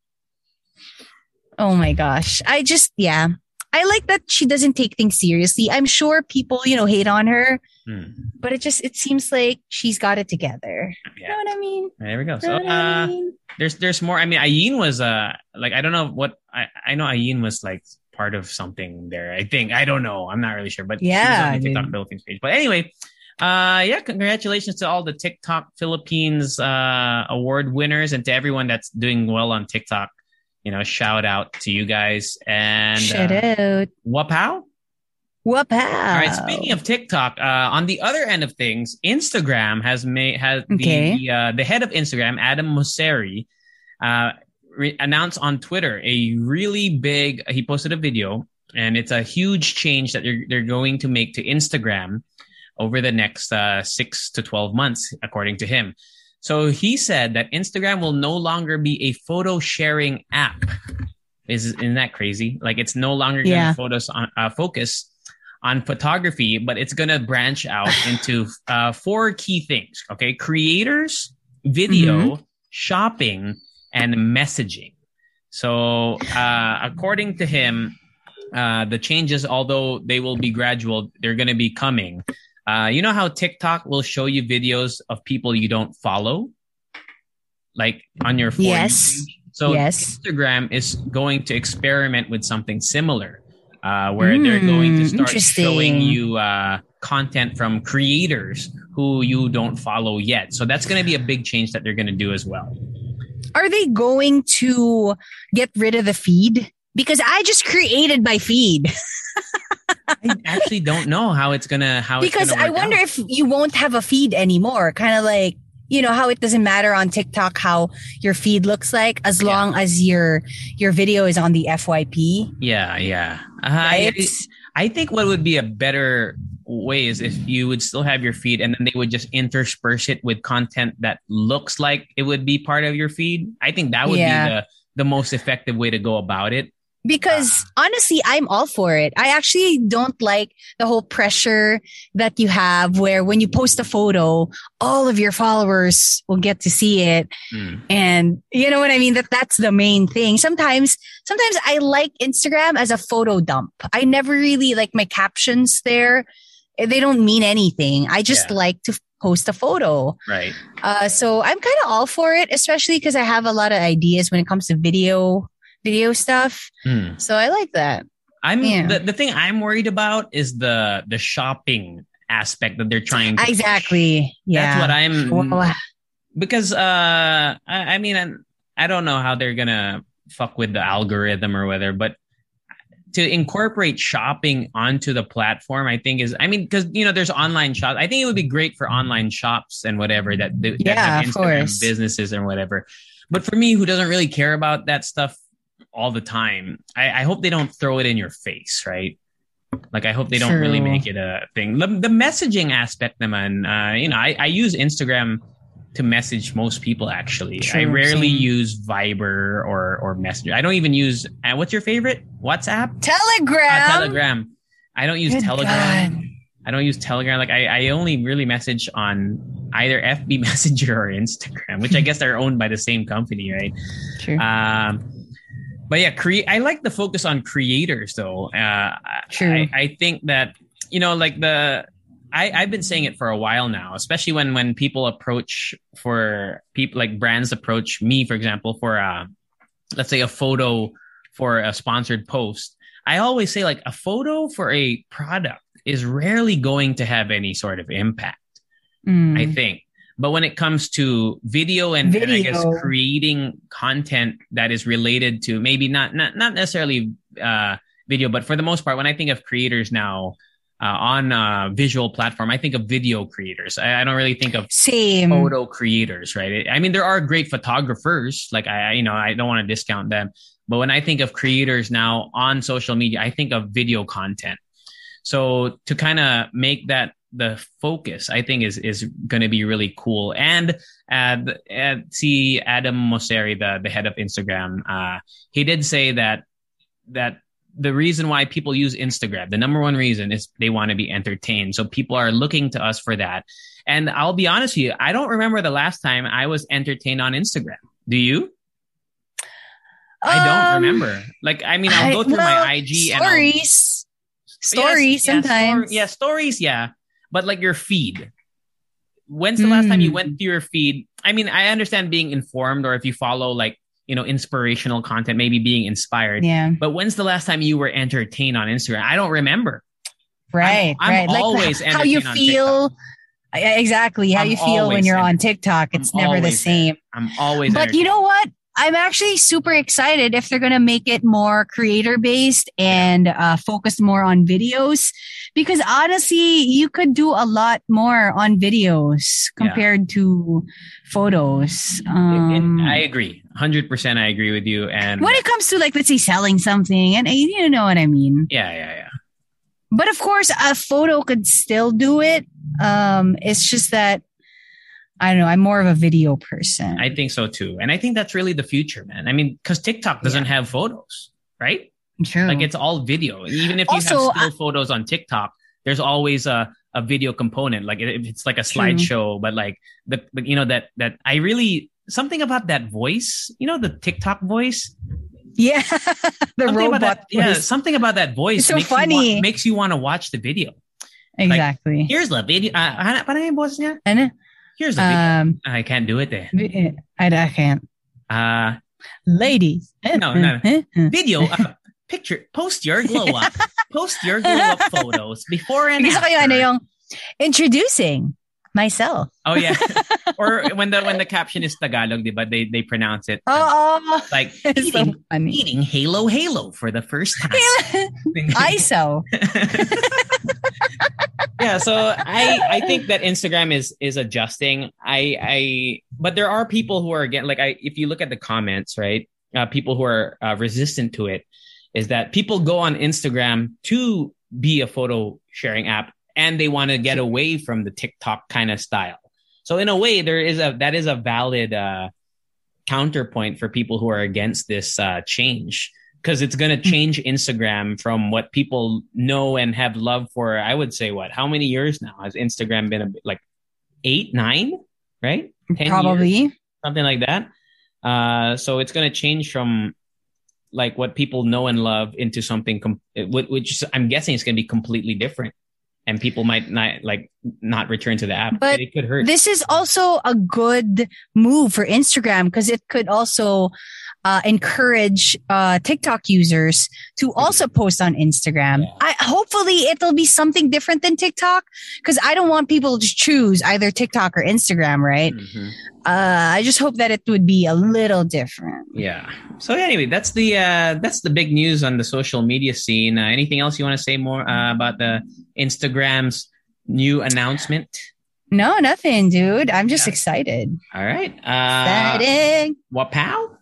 oh my gosh. I just, yeah. I like that she doesn't take things seriously. I'm sure people, you know, hate on her, Hmm. but it just, it seems like she's got it together. You know Yeah. what I mean? There we go. You So know what I uh mean? there's there's more. I mean, Ayin was uh like I don't know what I I know Ayin was like part of something there. I think I don't know. I'm not really sure, but she was Yeah, on the TikTok dude. Philippines page. But anyway, uh yeah, congratulations to all the TikTok Philippines uh award winners and to everyone that's doing well on TikTok. You know, shout out to you guys and Shout uh, out. Wapow. Whoop All right. Speaking of TikTok, uh, on the other end of things, Instagram has made has Okay. the uh, the head of Instagram, Adam Mosseri, uh, re- announced on Twitter a really big. He posted a video, and it's a huge change that they're they're going to make to Instagram over the next uh, six to twelve months, according to him. So he said that Instagram will no longer be a photo sharing app. Is isn't that crazy? Like it's no longer going to Yeah. focus on uh, focus on photography, but it's going to branch out into uh, four key things. Okay. Creators, video, Mm-hmm. shopping, and messaging. So, uh, according to him, uh, the changes, although they will be gradual, they're going to be coming. Uh, you know how TikTok will show you videos of people you don't follow? Like on your For You Yes. page? So Yes. Instagram is going to experiment with something similar. Uh, where they're going to Mm, start interesting. showing you uh, content from creators who you don't follow yet. So that's going to be a big change that they're going to do as well. Are they going to get rid of the feed? Because I just created my feed. I actually don't know how it's gonna how Because it's gonna I work wonder out. if you won't have a feed anymore. Kind of like, you know, how it doesn't matter on TikTok how your feed looks like as Yeah. long as your your video is on the F Y P. Yeah, yeah. Uh, I, Right? I think what would be a better way is if you would still have your feed and then they would just intersperse it with content that looks like it would be part of your feed. I think that would Yeah. be the the most effective way to go about it. Because honestly, I'm all for it. I actually don't like the whole pressure that you have where when you post a photo, all of your followers will get to see it. Mm. And you know what I mean? That that's the main thing. Sometimes, sometimes I like Instagram as a photo dump. I never really like my captions there. They don't mean anything. I just Yeah. like to post a photo. Right. Uh, so I'm kind of all for it, especially because I have a lot of ideas when it comes to video, video stuff. Mm. So I like that. I'm Yeah. the, the thing I'm worried about is the the shopping aspect that they're trying to push. Exactly. Yeah. That's what I'm Well, because uh I, I mean I, I don't know how they're gonna fuck with the algorithm or whether, but to incorporate shopping onto the platform, I think is I mean because you know there's online shops. I think it would be great for online shops and whatever that, that Yeah, have of Instagram course. businesses and whatever. But for me, who doesn't really care about that stuff all the time, I, I hope they don't throw it in your face, right? Like I hope they don't really True. make it a thing. The, the messaging aspect, naman, uh, you know, I, I use Instagram to message most people. Actually, I True, rarely same. use Viber or or Messenger. I don't even use. Uh, what's your favorite? WhatsApp? Telegram. Uh, Telegram. I don't use Good Telegram. God. I don't use Telegram. Like I, I only really message on either F B Messenger or Instagram, which I guess are owned by the same company, right? True. Um, but yeah, cre- I like the focus on creators though. Uh, True. I, I think that, you know, like the, I, I've been saying it for a while now, especially when, when people approach for people like brands approach me, for example, for uh let's say a photo for a sponsored post. I always say like a photo for a product is rarely going to have any sort of impact, Mm. I think. But when it comes to video and, Video. and I guess creating content that is related to maybe not not not necessarily uh, video, but for the most part, when I think of creators now uh, on a visual platform, I think of video creators. I, I don't really think of Same. photo creators, right? I mean, there are great photographers. Like I, you know, I don't want to discount them, but when I think of creators now on social media, I think of video content. So to kind of make that the focus, I think is is going to be really cool. And uh, uh, see Adam Mosseri, the the head of Instagram, uh, he did say that that the reason why people use Instagram, the number one reason is they want to be entertained. So people are looking to us for that. And I'll be honest with you, I don't remember the last time I was entertained on Instagram. Do you? I don't Um, remember. Like, I mean, I'll I- go through well, my I G stories. and Stories Yes, yeah, sometimes. stor- yeah, stories, yeah. But like your feed. When's the last time you Mm. went to your feed? I mean, I understand being informed, or if you follow like, you know, inspirational content, maybe being inspired. Yeah. But when's the last time you were entertained on Instagram? I don't remember. Right. I'm right. Like always how you entertained on feel. Yeah, exactly. How I'm you feel when always you're on entertained. TikTok. I'm It's never the always there. same. I'm always But you entertained. know what? I'm actually super excited if they're going to make it more creator based and uh, focus more on videos, because honestly, you could do a lot more on videos Yeah. compared to photos. And- and Um, I agree. one hundred percent I agree with you. And when it comes to like, let's say selling something, and uh, you know what I mean? yeah, yeah, yeah. But of course, a photo could still do it. Um, it's just that, I don't know, I'm more of a video person. I think so too. And I think that's really the future, man. I mean, because TikTok doesn't have photos, right? True. Like it's all video. Even if you Also, have still photos on TikTok, there's always a, a video component. Like it, it's like a True. slideshow, but like the, the you know that that I really something about that voice. You know the TikTok voice. yeah. the Something robot. about that, yeah, voice. something about that voice. It's so makes You funny. wa- makes you want to watch the video. Exactly. Here's the video. Uh, hanap pa na yung boses niya? And Here's the video. um, I can't do it. Eh. vi- I, I can't. Uh, Ladies. No, no. video. Uh, picture. Post your glow up. Post your glow up photos before and Gusto ko yung ano after. yung introducing myself. Oh yeah. Or when the when the caption is Tagalog, diba? They they pronounce it Oh, like it's so eating, funny. eating Halo Halo for the first time. I S O. Yeah, so I I think that Instagram is is adjusting. I I but there are people who are again like I if you look at the comments, right? Uh, people who are uh, resistant to it is that people go on Instagram to be a photo sharing app and they want to get away from the TikTok kind of style. So in a way, there is a that is a valid uh, counterpoint for people who are against this uh, change. Because it's going to change Instagram from what people know and have love for. I would say, what? How many years now has Instagram been? A bit, like eight, nine, right? Ten Probably. years, something like that. Uh, so it's going to change from like what people know and love into something, com- which I'm guessing is going to be completely different. And people might not like not return to the app. But it could hurt. This is also a good move for Instagram because it could also uh, encourage uh, TikTok users to also post on Instagram. Yeah. I hopefully it'll be something different than TikTok because I don't want people to choose either TikTok or Instagram, right? Mhm. Uh, I just hope that it would be a little different. Yeah. So anyway, that's the uh, that's the big news on the social media scene. Uh, anything else you want to say more uh, about the Instagram's new announcement? No, nothing, dude. I'm just Yeah. excited. All right. Uh, Exciting. Wapow?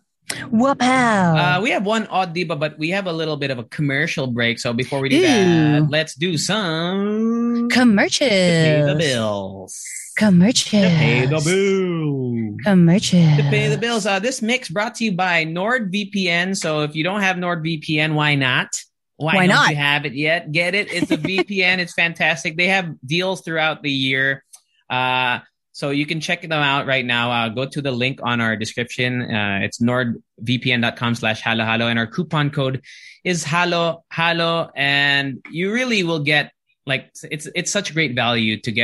Wapow. Uh, we have one odd diva, but we have a little bit of a commercial break. So before we do that, Ooh. let's do some Commercials. pay the bills. Commercials. To pay the bill. Commercials. To pay the bills. Uh, this mix brought to you by NordVPN. So if you don't have NordVPN, why not? Why, Why don't not? you have it yet? Get it. It's a V P N. It's fantastic. They have deals throughout the year. Uh, so you can check them out right now. Uh, go to the link on our description. Uh, it's nordvpn.com slash halo halo. And our coupon code is halo halo. And you really will get like, it's, it's such great value to get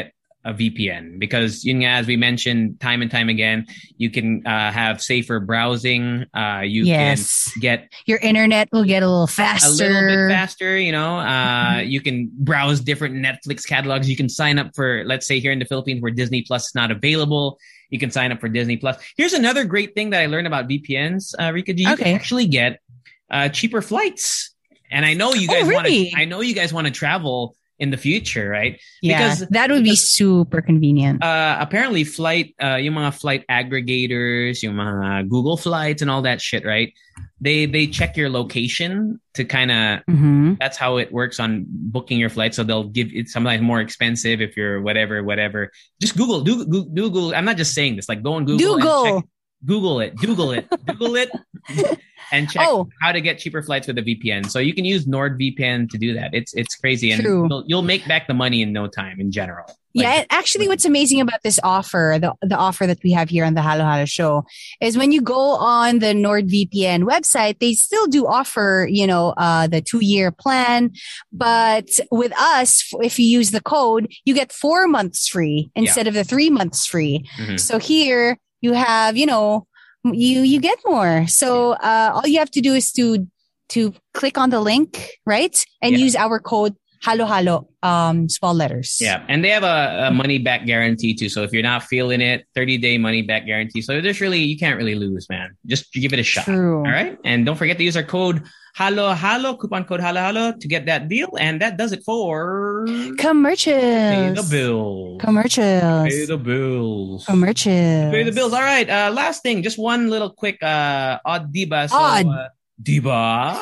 a V P N because, you know, as we mentioned time and time again, you can uh, have safer browsing. Uh, you Yes. can get Your internet will get a little faster. a little bit faster, you know. Uh, you can browse different Netflix catalogs. You can sign up for, let's say, here in the Philippines where Disney Plus is not available. You can sign up for Disney Plus. Here's another great thing that I learned about V P Ns, uh, Rika G. You Okay. can actually get uh, cheaper flights. And I know you guys Oh, want really? to. I know you guys want to travel in the future, right? Yeah, Because that would be because, super convenient. uh, apparently flight, uh, yung mga flight aggregators, yung mga Google Flights and all that shit, right? They they check your location to kind of. Mm-hmm. That's how it works on booking your flight. So they'll give it sometimes more expensive if you're whatever, whatever. Just Google, do Google. Google. I'm not just saying this. Like go on Google. Google. And check, Google it. Google it. Google it. And check Oh. how to get cheaper flights with a V P N. So you can use NordVPN to do that. It's it's crazy, and True. you'll, you'll make back the money in no time. In general, Like, Yeah, and actually what's amazing about this offer, the the offer that we have here on the Halo Halo show, is when you go on the NordVPN website, they still do offer, you know, uh, the two-year plan. But with us, if you use the code, you get four months free instead of the three months free. Mhm. So here you have, you know, you you get more. So uh, all you have to do is to to click on the link, right? And Yeah. use our code Halo Halo, um, small letters. Yeah, and they have a, a money back guarantee too. So if you're not feeling it, thirty day money back guarantee. So there's really you can't really lose, man. Just give it a shot. True. All right, and don't forget to use our code Halo Halo coupon code Halo Halo to get that deal. And that does it for Commercials. Pay the bills. Commercials. Pay the bills. Commercials. Pay the bills. All right. Uh, last thing, just one little quick uh, odd diba. So, Odd. Uh, diba.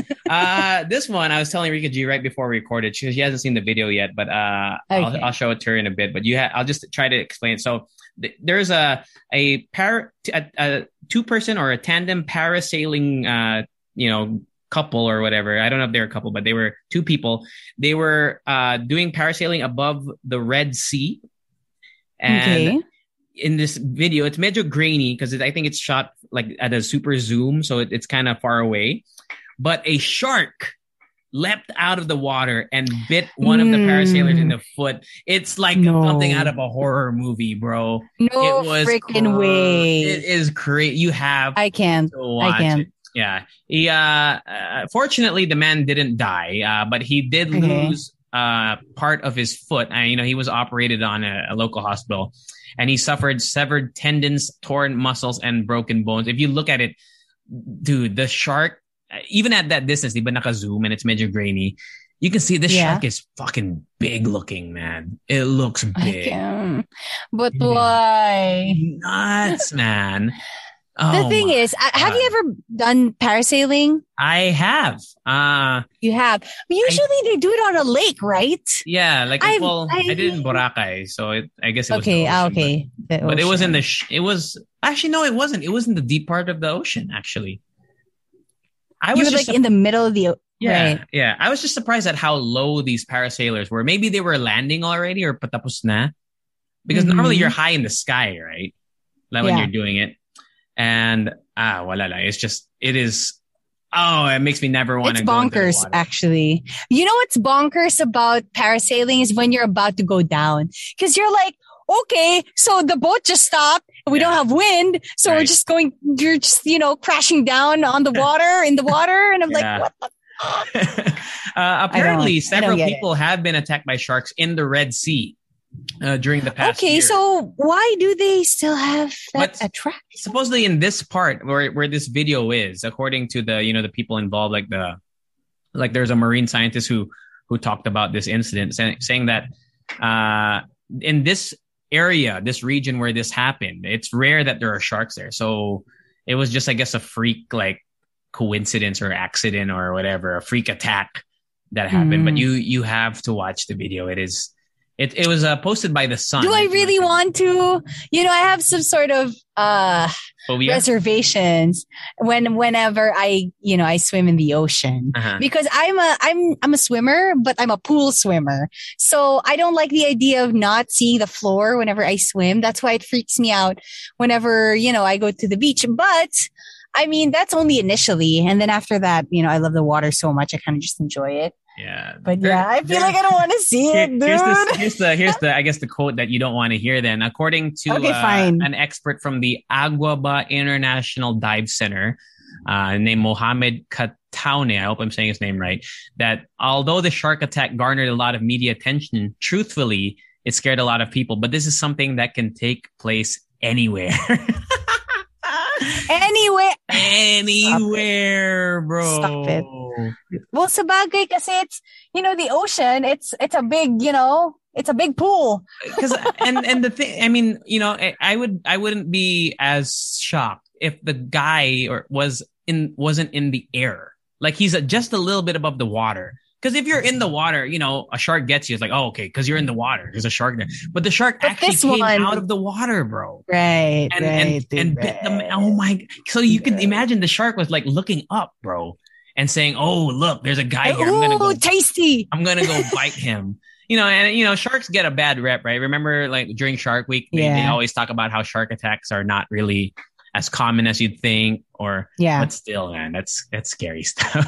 uh, this one I was telling Rika G right before we recorded. She, she hasn't seen the video yet, but uh, Okay. I'll, I'll show it to her in a bit. But you, ha- I'll just try to explain. So th- there's a a par a, a two person or a tandem parasailing, uh, you know, couple or whatever. I don't know if they're a couple, but they were two people. They were uh doing parasailing above the Red Sea, and Okay. in this video, it's medyo grainy because I think it's shot like at a super zoom, so it, it's kind of far away. But a shark leapt out of the water and bit one of the Mm. parasailers in the foot. It's like No. something out of a horror movie, bro. No it was freaking cra- way. It is great. You have I can't. to watch I can't. it. Yeah. He, uh, uh, fortunately, the man didn't die, uh, but he did Okay. lose uh, part of his foot. Uh, you know, he was operated on a, a local hospital, and he suffered severed tendons, torn muscles, and broken bones. If you look at it, dude, the shark, uh, even at that distance, di ba naka-zoom and it's medyo grainy, you can see this Yeah. shark is fucking big looking, man. It looks I big. can't. But Yeah. why? Nuts, man. The Oh thing my is, I- have God. you ever done parasailing? I have. Uh, You have. Usually they do it on a lake, right? yeah, like, I've- well, I, I- did it in Boracay, so it, I guess it was Okay, the ah, ocean, okay. The But, but it was in ocean. the, sh- it was, actually, no, it wasn't. It was in the deep part of the ocean, actually. I You was were just like in the middle of the. o- Yeah, Right. yeah. I was just surprised at how low these parasailers were. Maybe they were landing already or patapos na. Because Mhm. normally you're high in the sky, right? Like when Yeah. you're doing it. And ah, wala la. It's just it is oh, it makes me never want It's to go into the bonkers, water. actually. You know what's bonkers about parasailing is when you're about to go down. Because you're like, okay, so the boat just stopped. We Yeah. don't have wind. So we're Right. just going, you're just, you know, crashing down on the water, in the water. And I'm Yeah. like, what the uh, apparently, I don't several get it. people have been attacked by sharks in the Red Sea uh, during the past Okay, year. so why do they still have that But- attraction? supposedly in this part where where this video is, according to the you know the people involved, like the like there's a marine scientist who who talked about this incident, saying, saying that uh, in this area, this region where this happened, it's rare that there are sharks there. So it was just, I guess, a freak like coincidence or accident or whatever, a freak attack that happened. Mm. But you you have to watch the video. It is. It it was uh, posted by the Sun. Do I really want to? You know, I have some sort of uh Phobia? reservations when whenever I, you know, I swim in the ocean. Uh-huh. Because I'm a I'm I'm a swimmer, but I'm a pool swimmer. So I don't like the idea of not seeing the floor whenever I swim. That's why it freaks me out whenever, you know, I go to the beach. But I mean, that's only initially. And then after that, you know, I love the water so much. I kind of just enjoy it. Yeah. But There- yeah, I feel there- like I don't want to see Here- it, dude. here's the here's the here's the I guess the quote that you don't want to hear. Then, according to Okay, uh, fine. an expert from the Aguaba International Dive Center, uh, named Mohammed Kataune, I hope I'm saying his name right, that although the shark attack garnered a lot of media attention, truthfully, it scared a lot of people. But this is something that can take place anywhere. Anyway, Anywhere, bro. Stop it. well, sa bagay kasi it's, you know, the ocean, it's it's a big, you know, it's a big pool. Because and and the thing, I mean, you know, I, I would I wouldn't be as shocked if the guy or was in wasn't in the air, like he's just a little bit above the water. Because if you're in the water, you know, a shark gets you. It's like, oh, okay, because you're in the water. There's a shark there. But the shark But actually this came one- out of the water, bro. Right, And right. and, dude, and bit them. Oh my! So you can imagine the shark was like looking up, bro, and saying, "Oh, look, there's a guy here. I'm gonna go. Ooh, tasty. I'm gonna go bite him." You know, and you know, sharks get a bad rep, right? Remember, like during Shark Week, they, they Yeah. always talk about how shark attacks are not really as common as you'd think, or Yeah, but still, man, that's that's scary stuff.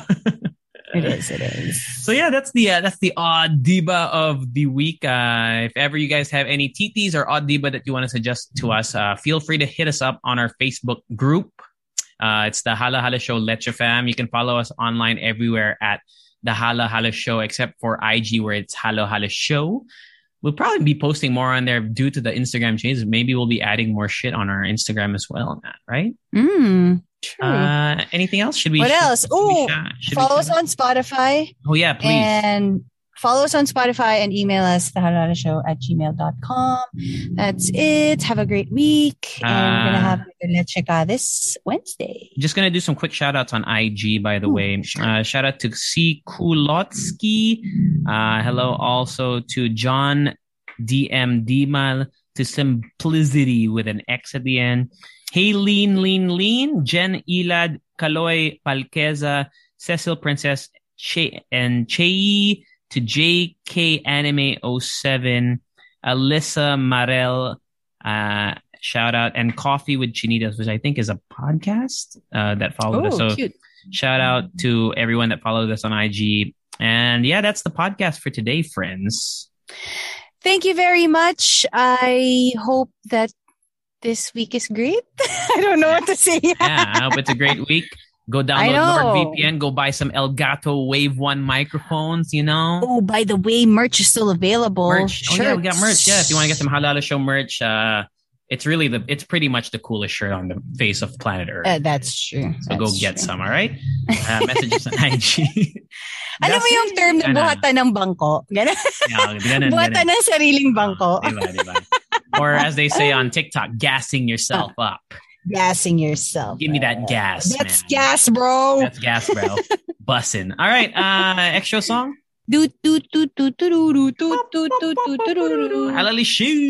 it is, it is. So yeah, that's the uh, that's the odd diba of the week. Uh, if ever you guys have any T Ts or odd diba that you want to suggest to us, uh, feel free to hit us up on our Facebook group. Uh, it's the Hala Hala Show Leche Fam. You can follow us online everywhere at the Hala Hala Show, except for I G where it's Hala Hala Show. We'll probably be posting more on there due to the Instagram changes. Maybe we'll be adding more shit on our Instagram as well, Matt, right? Mm, true. Uh, anything else? Should we? What should- else? should we Ooh, shout- should we follow us shout- on Spotify. Oh yeah, please. And follow us on Spotify and email us the show at gmail dot com. That's it. Have a great week. And we're going to Uh, have the Let's Check Out this Wednesday. Just gonna do some quick shout outs on I G, by the Ooh, way. sure. Uh, shout out to C. Kulotsky. Uh, hello also to John D M Dimal, to Simplicity with an X at the end. Hey, Lean, Lean, Lean. Jen Ilad, Kaloy Palqueza, Cecil Princess, che- and Chei, to J K Anime oh seven, Alyssa Marel, uh, shout out, and Coffee with Chinitas, which I think is a podcast uh, that followed us. So cute. shout out to everyone that followed us on I G. And yeah, that's the podcast for today, friends. Thank you very much. I hope that this week is great. I don't know what to say. Yeah, I hope it's a great week. Go I download know. NordVPN. Go buy some Elgato Wave One microphones. You know, Oh, by the way, merch is still available. merch. Oh yeah, we got Shirts. merch. Yeah, if you want to get some Halala Show merch, uh, it's really the. It's pretty much the coolest shirt on the face of planet Earth. Uh, that's true. so go That's get true. some. All right. Uh, messages on I G. Alam mo yung term na Ano? buhatan ng bangko? Ganun. Yeah, ganun, Buhatan ganun. ng sariling bangko. Diba, diba? Or as they say on TikTok, gassing yourself up. Gassing yourself. Give me that gas, That's man. gas, bro. That's gas, bro. Bussin'. All right. Uh, extra song. Do do do do do do do do do do do do do. Halali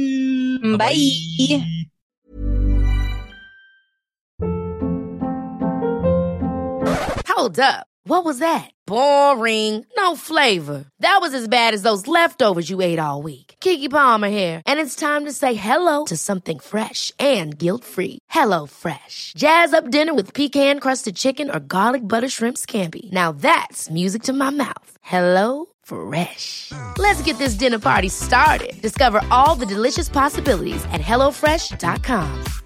shoe. Bye. Hold up. What was that? Boring. No flavor. That was as bad as those leftovers you ate all week. Keke Palmer here, and it's time to say hello to something fresh and guilt-free. Hello Fresh. Jazz up dinner with pecan-crusted chicken or garlic butter shrimp scampi. Now that's music to my mouth. Hello Fresh. Let's get this dinner party started. Discover all the delicious possibilities at hello fresh dot com.